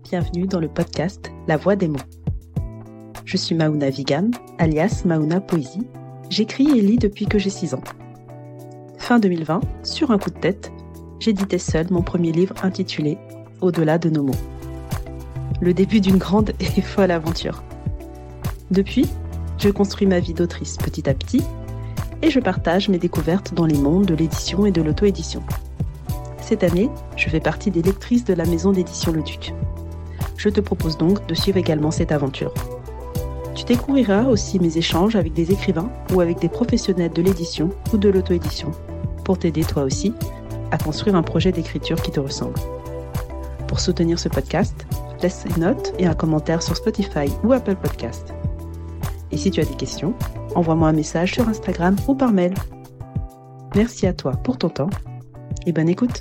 bienvenue dans le podcast La Voix des mots. Je suis Maouna Vigam, alias Maouna Poésie. J'écris et lis depuis que j'ai 6 ans. Fin 2020, sur un coup de tête, j'éditais seule mon premier livre intitulé « Au-delà de nos mots ». Le début d'une grande et folle aventure. Depuis, je construis ma vie d'autrice petit à petit et je partage mes découvertes dans les mondes de l'édition et de l'auto-édition. Cette année, je fais partie des lectrices de la maison d'édition Le Duc. Je te propose donc de suivre également cette aventure. Tu découvriras aussi mes échanges avec des écrivains ou avec des professionnels de l'édition ou de l'auto-édition pour t'aider toi aussi à construire un projet d'écriture qui te ressemble. Pour soutenir ce podcast, laisse une note et un commentaire sur Spotify ou Apple Podcast. Et si tu as des questions, envoie-moi un message sur Instagram ou par mail. Merci à toi pour ton temps et bonne écoute.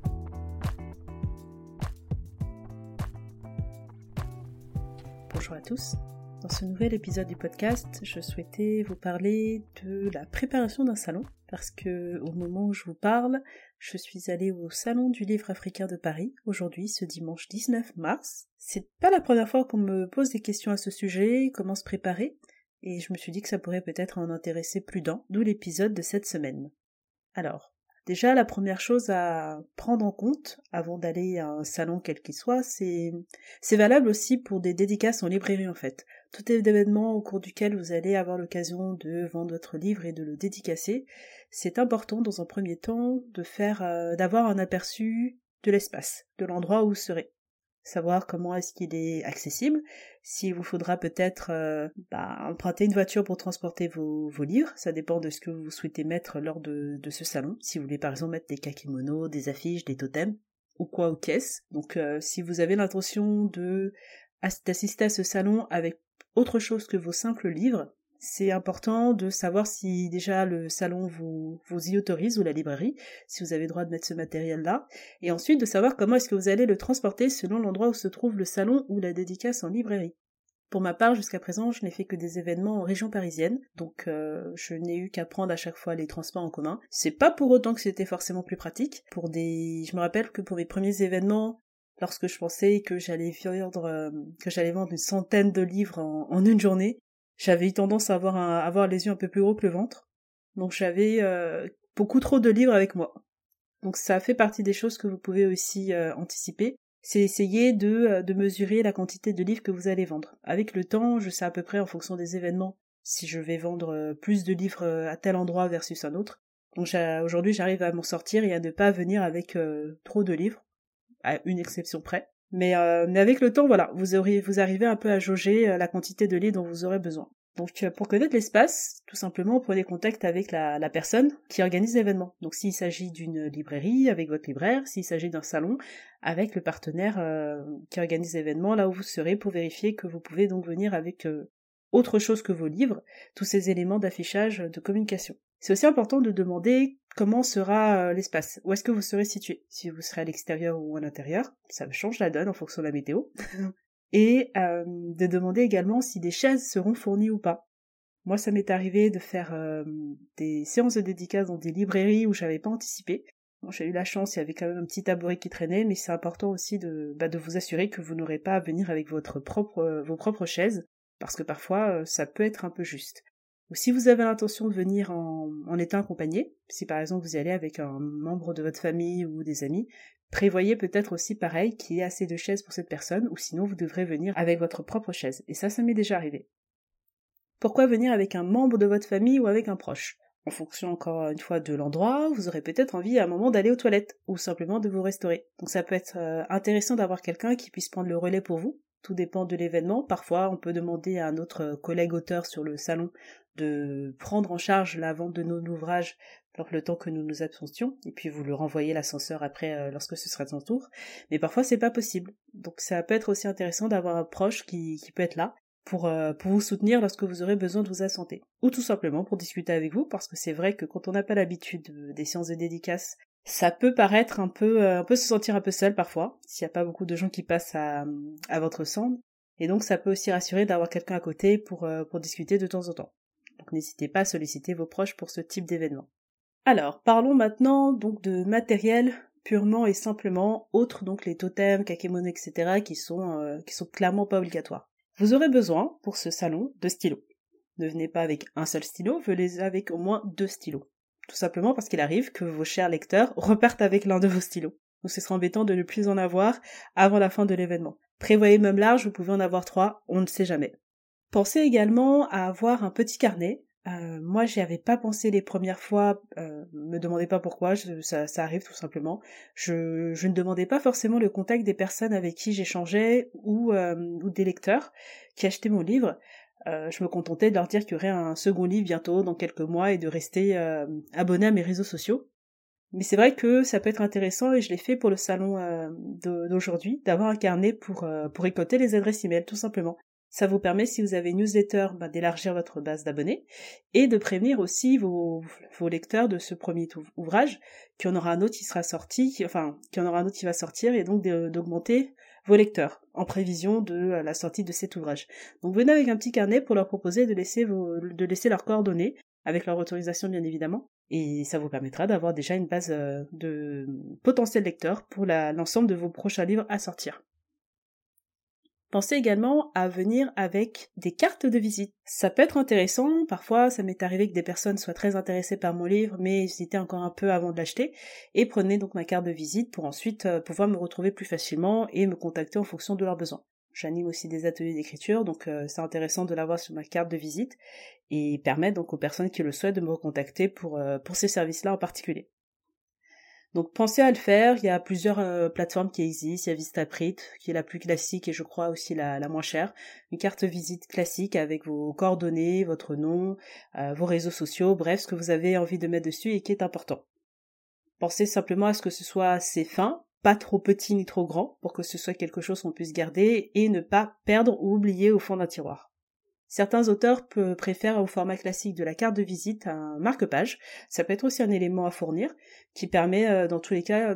Bonjour à tous. Dans ce nouvel épisode du podcast, je souhaitais vous parler de la préparation d'un salon parce que au moment où je vous parle, je suis allée au Salon du Livre africain de Paris aujourd'hui, ce dimanche 19 mars. C'est pas la première fois qu'on me pose des questions à ce sujet, comment se préparer, et je me suis dit que ça pourrait peut-être en intéresser plus d'un, d'où l'épisode de cette semaine. Alors, déjà, la première chose à prendre en compte avant d'aller à un salon quel qu'il soit, c'est valable aussi pour des dédicaces en librairie en fait. Tout événement au cours duquel vous allez avoir l'occasion de vendre votre livre et de le dédicacer, c'est important dans un premier temps d'avoir un aperçu de l'espace, de l'endroit où vous serez. Savoir comment est-ce qu'il est accessible, s'il vous faudra peut-être emprunter une voiture pour transporter vos livres, ça dépend de ce que vous souhaitez mettre lors de ce salon, si vous voulez par exemple mettre des kakimonos, des affiches, des totems, ou quoi aux caisses. Donc si vous avez l'intention d'assister à ce salon avec autre chose que vos simples livres, c'est important de savoir si déjà le salon vous y autorise ou la librairie, si vous avez le droit de mettre ce matériel-là, et ensuite de savoir comment est-ce que vous allez le transporter selon l'endroit où se trouve le salon ou la dédicace en librairie. Pour ma part, jusqu'à présent, je n'ai fait que des événements en région parisienne, donc je n'ai eu qu'à prendre à chaque fois les transports en commun. C'est pas pour autant que c'était forcément plus pratique. Je me rappelle que pour mes premiers événements, lorsque je pensais que j'allais vendre une centaine de livres en une journée, j'avais eu tendance à avoir les yeux un peu plus gros que le ventre. Donc j'avais beaucoup trop de livres avec moi. Donc ça fait partie des choses que vous pouvez aussi anticiper. C'est essayer de mesurer la quantité de livres que vous allez vendre. Avec le temps, je sais à peu près en fonction des événements si je vais vendre plus de livres à tel endroit versus un autre. Donc aujourd'hui, j'arrive à m'en sortir et à ne pas venir avec trop de livres, à une exception près. Mais avec le temps, voilà, vous arrivez un peu à jauger la quantité de livres dont vous aurez besoin. Donc pour connaître l'espace, tout simplement, prenez contact avec la personne qui organise l'événement. Donc s'il s'agit d'une librairie, avec votre libraire, s'il s'agit d'un salon, avec le partenaire qui organise l'événement, là où vous serez, pour vérifier que vous pouvez donc venir avec autre chose que vos livres, tous ces éléments d'affichage, de communication. C'est aussi important de demander comment sera l'espace, où est-ce que vous serez situé, si vous serez à l'extérieur ou à l'intérieur, ça change la donne en fonction de la météo, et de demander également si des chaises seront fournies ou pas. Moi, ça m'est arrivé de faire des séances de dédicaces dans des librairies où j'avais pas anticipé. Bon, j'ai eu la chance, il y avait quand même un petit tabouret qui traînait, mais c'est important aussi de vous assurer que vous n'aurez pas à venir avec vos propres chaises, parce que parfois, ça peut être un peu juste. Ou si vous avez l'intention de venir en étant accompagné, si par exemple vous y allez avec un membre de votre famille ou des amis, prévoyez peut-être aussi pareil qu'il y ait assez de chaises pour cette personne, ou sinon vous devrez venir avec votre propre chaise. Et ça m'est déjà arrivé. Pourquoi venir avec un membre de votre famille ou avec un proche ? En fonction encore une fois de l'endroit, vous aurez peut-être envie à un moment d'aller aux toilettes, ou simplement de vous restaurer. Donc ça peut être intéressant d'avoir quelqu'un qui puisse prendre le relais pour vous. Tout dépend de l'événement. Parfois, on peut demander à notre collègue auteur sur le salon de prendre en charge la vente de nos ouvrages le temps que nous nous absentions, et puis vous le renvoyez l'ascenseur après lorsque ce sera de son tour. Mais parfois, c'est pas possible. Donc ça peut être aussi intéressant d'avoir un proche qui peut être là pour vous soutenir lorsque vous aurez besoin de vous absenter. Ou tout simplement pour discuter avec vous, parce que c'est vrai que quand on n'a pas l'habitude des séances de dédicace, ça peut paraître un peu se sentir un peu seul parfois, s'il n'y a pas beaucoup de gens qui passent à votre stand, et donc ça peut aussi rassurer d'avoir quelqu'un à côté pour discuter de temps en temps. Donc n'hésitez pas à solliciter vos proches pour ce type d'événement. Alors, parlons maintenant donc de matériel purement et simplement, autres donc les totems, kakémonos, etc., qui sont clairement pas obligatoires. Vous aurez besoin, pour ce salon, de stylos. Ne venez pas avec un seul stylo, venez avec au moins 2 stylos. Tout simplement parce qu'il arrive que vos chers lecteurs repartent avec l'un de vos stylos. Donc ce sera embêtant de ne plus en avoir avant la fin de l'événement. Prévoyez même large, vous pouvez en avoir 3, on ne sait jamais. Pensez également à avoir un petit carnet. Moi, j'y avais pas pensé les premières fois, me demandez pas pourquoi, ça arrive tout simplement. Je ne demandais pas forcément le contact des personnes avec qui j'échangeais ou des lecteurs qui achetaient mon livre. Je me contentais de leur dire qu'il y aurait un second livre bientôt, dans quelques mois, et de rester abonné à mes réseaux sociaux. Mais c'est vrai que ça peut être intéressant, et je l'ai fait pour le salon d'aujourd'hui, d'avoir un carnet pour récolter les adresses email, tout simplement. Ça vous permet, si vous avez une newsletter, d'élargir votre base d'abonnés, et de prévenir aussi vos lecteurs de ce premier ouvrage, qu'il y en aura un autre qui sera sorti, qu'il y en aura un autre qui va sortir, et donc d'augmenter vos lecteurs, en prévision de la sortie de cet ouvrage. Donc venez avec un petit carnet pour leur proposer de laisser leurs coordonnées, avec leur autorisation bien évidemment, et ça vous permettra d'avoir déjà une base de potentiels lecteurs pour l'ensemble de vos prochains livres à sortir. Pensez également à venir avec des cartes de visite. Ça peut être intéressant, parfois ça m'est arrivé que des personnes soient très intéressées par mon livre, mais hésitaient encore un peu avant de l'acheter, et prenez donc ma carte de visite pour ensuite pouvoir me retrouver plus facilement et me contacter en fonction de leurs besoins. J'anime aussi des ateliers d'écriture, donc c'est intéressant de l'avoir sur ma carte de visite, et permet donc aux personnes qui le souhaitent de me recontacter pour ces services-là en particulier. Donc pensez à le faire, il y a plusieurs plateformes qui existent, il y a Vistaprint qui est la plus classique et je crois aussi la moins chère, une carte visite classique avec vos coordonnées, votre nom, vos réseaux sociaux, bref, ce que vous avez envie de mettre dessus et qui est important. Pensez simplement à ce que ce soit assez fin, pas trop petit ni trop grand, pour que ce soit quelque chose qu'on puisse garder et ne pas perdre ou oublier au fond d'un tiroir. Certains auteurs préfèrent au format classique de la carte de visite un marque-page. Ça peut être aussi un élément à fournir qui permet, dans tous les cas,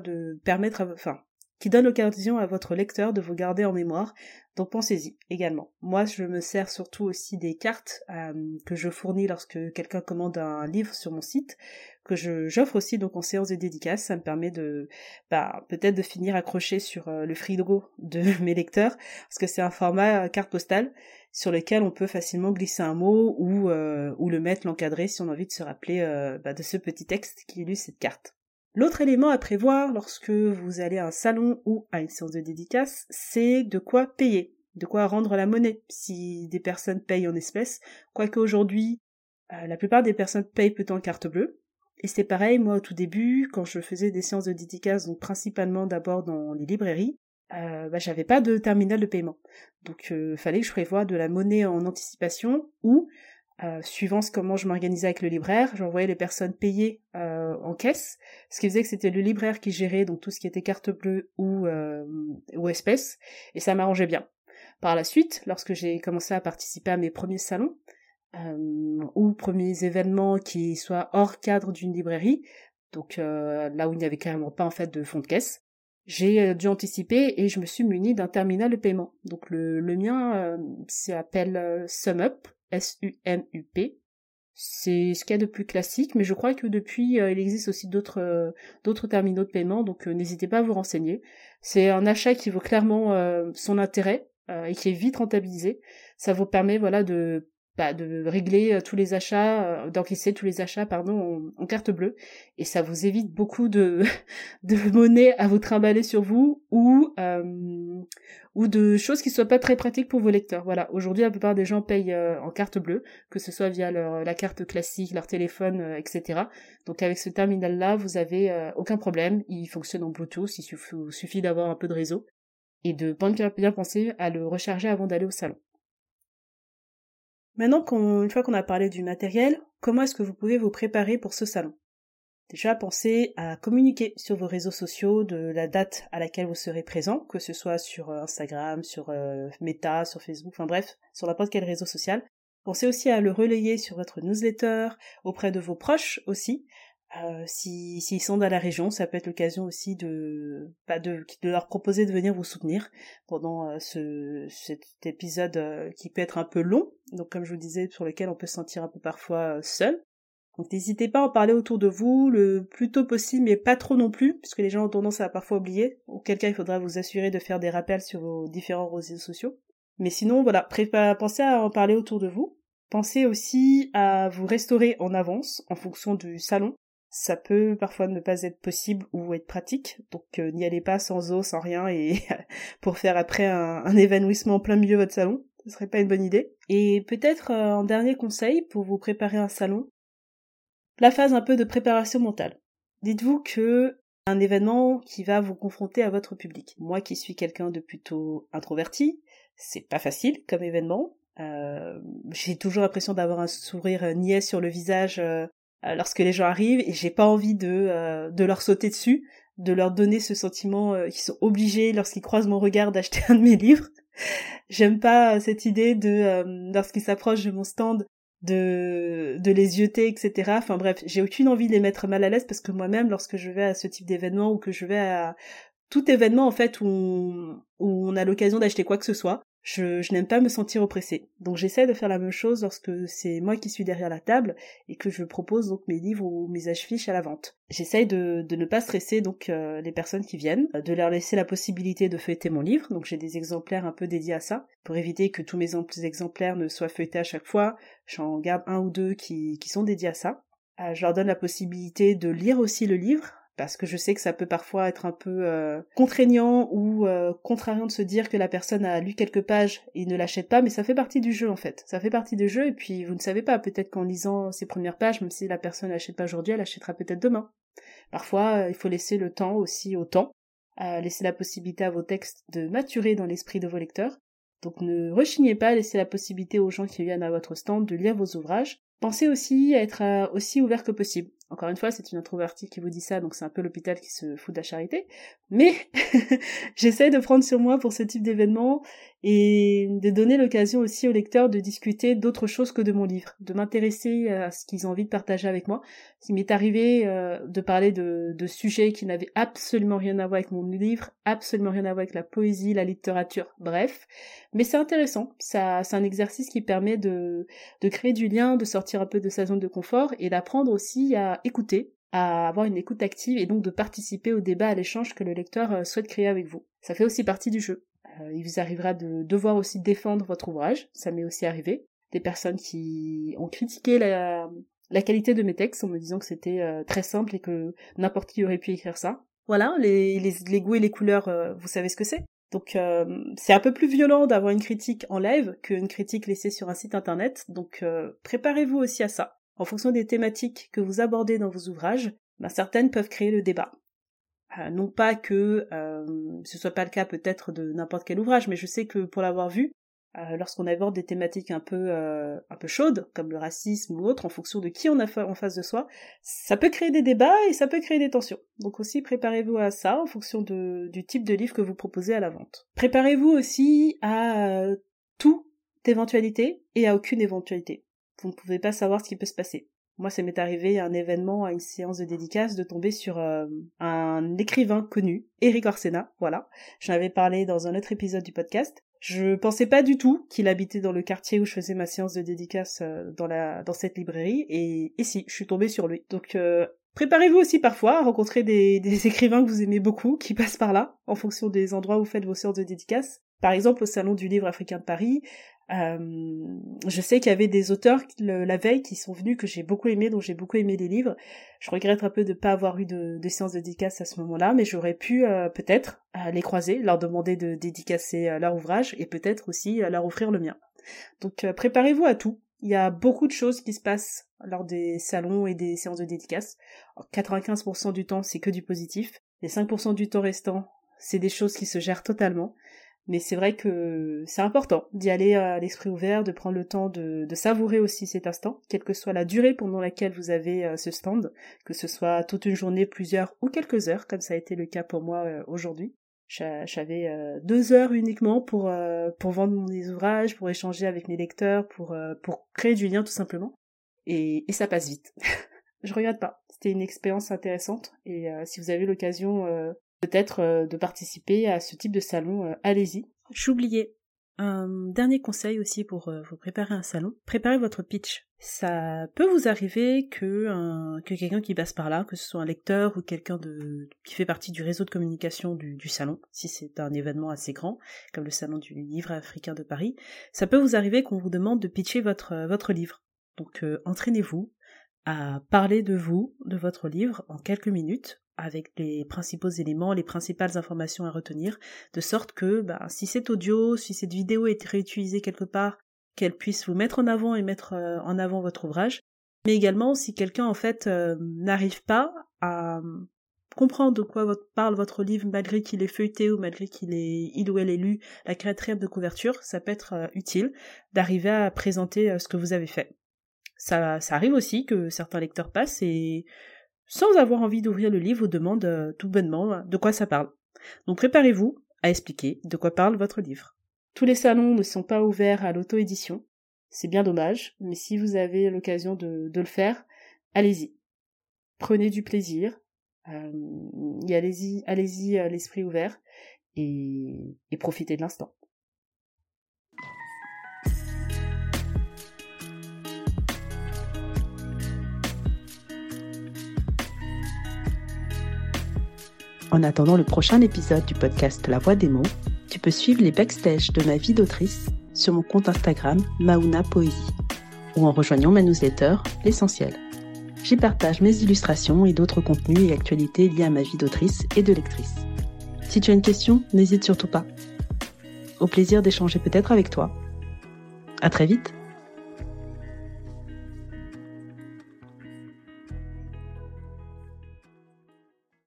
qui donne l'occasion à votre lecteur de vous garder en mémoire. Donc pensez-y également. Moi, je me sers surtout aussi des cartes que je fournis lorsque quelqu'un commande un livre sur mon site, que j'offre aussi donc en séance de dédicace. Ça me permet de peut-être de finir accroché sur le frigo de mes lecteurs, parce que c'est un format carte postale sur lequel on peut facilement glisser un mot ou le mettre, l'encadrer si on a envie de se rappeler de ce petit texte qui illustre cette carte. L'autre élément à prévoir lorsque vous allez à un salon ou à une séance de dédicace, c'est de quoi payer, de quoi rendre la monnaie, si des personnes payent en espèces, quoique aujourd'hui, la plupart des personnes payent plutôt en carte bleue. Et c'est pareil, moi au tout début, quand je faisais des séances de dédicace, donc principalement d'abord dans les librairies, j'avais pas de terminal de paiement. Donc fallait que je prévoie de la monnaie en anticipation ou suivant comment je m'organisais avec le libraire, j'envoyais les personnes payer en caisse, ce qui faisait que c'était le libraire qui gérait donc tout ce qui était carte bleue ou espèces, et ça m'arrangeait bien. Par la suite, lorsque j'ai commencé à participer à mes premiers salons ou premiers événements qui soient hors cadre d'une librairie, donc là où il n'y avait carrément pas en fait de fonds de caisse, j'ai dû anticiper et je me suis munie d'un terminal de paiement. Donc le mien s'appelle SumUp, S-U-M-U-P. C'est ce qu'il y a de plus classique, mais je crois que depuis, il existe aussi d'autres terminaux de paiement, donc n'hésitez pas à vous renseigner. C'est un achat qui vaut clairement son intérêt et qui est vite rentabilisé. Ça vous permet de régler tous les achats, d'encaisser tous les achats en carte bleue, et ça vous évite beaucoup de monnaie à vous trimballer sur vous ou de choses qui soient pas très pratiques pour vos lecteurs. Voilà, aujourd'hui la plupart des gens payent en carte bleue, que ce soit via la carte classique, leur téléphone, etc. Donc avec ce terminal là, vous avez aucun problème, il fonctionne en Bluetooth, il suffit d'avoir un peu de réseau et de bien penser à le recharger avant d'aller au salon. Maintenant une fois qu'on a parlé du matériel, comment est-ce que vous pouvez vous préparer pour ce salon ? Déjà, pensez à communiquer sur vos réseaux sociaux de la date à laquelle vous serez présent, que ce soit sur Instagram, sur Meta, sur Facebook, enfin bref, sur n'importe quel réseau social. Pensez aussi à le relayer sur votre newsletter, auprès de vos proches aussi. S'ils sont dans la région, ça peut être l'occasion aussi de leur proposer de venir vous soutenir pendant cet épisode qui peut être un peu long, donc comme je vous disais, sur lequel on peut se sentir un peu parfois seul. Donc n'hésitez pas à en parler autour de vous le plus tôt possible, mais pas trop non plus, puisque les gens ont tendance à parfois oublier, auquel cas il faudra vous assurer de faire des rappels sur vos différents réseaux sociaux. Mais sinon, voilà, pensez à en parler autour de vous. Pensez aussi à vous restaurer en avance, en fonction du salon. Ça peut parfois ne pas être possible ou être pratique, donc n'y allez pas sans eau, sans rien, et pour faire après un évanouissement en plein milieu de votre salon. Ce serait pas une bonne idée. Et peut-être un dernier conseil pour vous préparer un salon, la phase un peu de préparation mentale. Dites-vous que un événement qui va vous confronter à votre public. Moi qui suis quelqu'un de plutôt introverti, c'est pas facile comme événement. J'ai toujours l'impression d'avoir un sourire niais sur le visage lorsque les gens arrivent, et j'ai pas envie de leur sauter dessus, de leur donner ce sentiment qu'ils sont obligés, lorsqu'ils croisent mon regard, d'acheter un de mes livres. J'aime pas cette idée de lorsqu'ils s'approchent de mon stand de les zioter, etc. Enfin bref, j'ai aucune envie de les mettre mal à l'aise, parce que moi-même, lorsque je vais à ce type d'événement, ou que je vais à tout événement en fait où on a l'occasion d'acheter quoi que ce soit, je n'aime pas me sentir oppressée. Donc j'essaie de faire la même chose lorsque c'est moi qui suis derrière la table et que je propose donc mes livres ou mes affiches à la vente. J'essaye de ne pas stresser donc les personnes qui viennent, de leur laisser la possibilité de feuilleter mon livre. Donc j'ai des exemplaires un peu dédiés à ça, pour éviter que tous mes exemplaires ne soient feuilletés à chaque fois. J'en garde un ou deux qui sont dédiés à ça. Je leur donne la possibilité de lire aussi le livre, parce que je sais que ça peut parfois être un peu contraignant ou contrariant de se dire que la personne a lu quelques pages et ne l'achète pas, mais ça fait partie du jeu en fait. Ça fait partie du jeu, et puis vous ne savez pas, peut-être qu'en lisant ces premières pages, même si la personne n'achète pas aujourd'hui, elle achètera peut-être demain. Parfois, il faut laisser le temps aussi au temps, laisser la possibilité à vos textes de maturer dans l'esprit de vos lecteurs. Donc ne rechignez pas, laissez la possibilité aux gens qui viennent à votre stand de lire vos ouvrages. Pensez aussi à être aussi ouvert que possible. Encore une fois, c'est une introvertie qui vous dit ça, donc c'est un peu l'hôpital qui se fout de la charité. Mais j'essaie de prendre sur moi pour ce type d'événement et de donner l'occasion aussi aux lecteurs de discuter d'autres choses que de mon livre, de m'intéresser à ce qu'ils ont envie de partager avec moi. Il m'est arrivé de parler de sujets qui n'avaient absolument rien à voir avec mon livre, absolument rien à voir avec la poésie, la littérature, bref. Mais c'est intéressant, c'est un exercice qui permet de créer du lien, de sortir un peu de sa zone de confort et d'apprendre aussi à écouter, à avoir une écoute active et donc de participer au débat, à l'échange que le lecteur souhaite créer avec vous. Ça fait aussi partie du jeu. Il vous arrivera de devoir aussi défendre votre ouvrage, ça m'est aussi arrivé. Des personnes qui ont critiqué la qualité de mes textes en me disant que c'était très simple et que n'importe qui aurait pu écrire ça. Voilà, les goûts et les couleurs, vous savez ce que c'est. Donc c'est un peu plus violent d'avoir une critique en live qu'une critique laissée sur un site internet, donc préparez-vous aussi à ça. En fonction des thématiques que vous abordez dans vos ouvrages, certaines peuvent créer le débat. Non pas que ce soit pas le cas peut-être de n'importe quel ouvrage, mais je sais que pour l'avoir vu, lorsqu'on aborde des thématiques un peu chaudes, comme le racisme ou autre, en fonction de qui on a en face de soi, ça peut créer des débats et ça peut créer des tensions. Donc aussi préparez-vous à ça en fonction du type de livre que vous proposez à la vente. Préparez-vous aussi à toute éventualité et à aucune éventualité. Vous ne pouvez pas savoir ce qui peut se passer. Moi, ça m'est arrivé à un événement, à une séance de dédicace, de tomber sur un écrivain connu, Eric Orsena, voilà. J'en avais parlé dans un autre épisode du podcast. Je pensais pas du tout qu'il habitait dans le quartier où je faisais ma séance de dédicace dans cette librairie, et si, je suis tombée sur lui. Donc, préparez-vous aussi parfois à rencontrer des écrivains que vous aimez beaucoup, qui passent par là, en fonction des endroits où vous faites vos séances de dédicace. Par exemple, au Salon du Livre Africain de Paris, je sais qu'il y avait des auteurs la veille qui sont venus, que j'ai beaucoup aimé, dont j'ai beaucoup aimé les livres. Je regrette un peu de pas avoir eu de séance de dédicace à ce moment-là, mais j'aurais pu peut-être les croiser, leur demander de dédicacer leur ouvrage et peut-être aussi leur offrir le mien. Donc préparez-vous à tout. Il y a beaucoup de choses qui se passent lors des salons et des séances de dédicace. 95% du temps, c'est que du positif. Les 5% du temps restant, c'est des choses qui se gèrent totalement. Mais c'est vrai que c'est important d'y aller à l'esprit ouvert, de prendre le temps de savourer aussi cet instant, quelle que soit la durée pendant laquelle vous avez ce stand, que ce soit toute une journée, plusieurs ou quelques heures, comme ça a été le cas pour moi aujourd'hui. J'avais 2 heures uniquement pour vendre mes ouvrages, pour échanger avec mes lecteurs, pour créer du lien tout simplement. Et ça passe vite. Je regrette pas. C'était une expérience intéressante et si vous avez l'occasion peut-être de participer à ce type de salon, allez-y. J'oubliais. Un dernier conseil aussi pour vous préparer un salon, préparez votre pitch. Ça peut vous arriver que quelqu'un qui passe par là, que ce soit un lecteur ou quelqu'un qui fait partie du réseau de communication du salon, si c'est un événement assez grand, comme le salon du livre africain de Paris, ça peut vous arriver qu'on vous demande de pitcher votre livre. Donc entraînez-vous à parler de vous, de votre livre, en quelques minutes, avec les principaux éléments, les principales informations à retenir, de sorte que si cet audio, si cette vidéo est réutilisée quelque part, qu'elle puisse vous mettre en avant et mettre en avant votre ouvrage, mais également si quelqu'un en fait n'arrive pas à comprendre de quoi parle votre livre malgré qu'il est feuilleté ou malgré il ou elle ait lu la 4e de couverture, ça peut être utile d'arriver à présenter ce que vous avez fait. Ça arrive aussi que certains lecteurs passent et sans avoir envie d'ouvrir le livre, vous demandent tout bonnement de quoi ça parle. Donc préparez-vous à expliquer de quoi parle votre livre. Tous les salons ne sont pas ouverts à l'auto-édition, c'est bien dommage, mais si vous avez l'occasion de le faire, allez-y. Prenez du plaisir, allez-y à l'esprit ouvert et profitez de l'instant. En attendant le prochain épisode du podcast La Voix des mots, tu peux suivre les backstage de ma vie d'autrice sur mon compte Instagram Maouna Poésie ou en rejoignant ma newsletter L'Essentiel. J'y partage mes illustrations et d'autres contenus et actualités liés à ma vie d'autrice et de lectrice. Si tu as une question, n'hésite surtout pas. Au plaisir d'échanger peut-être avec toi. À très vite!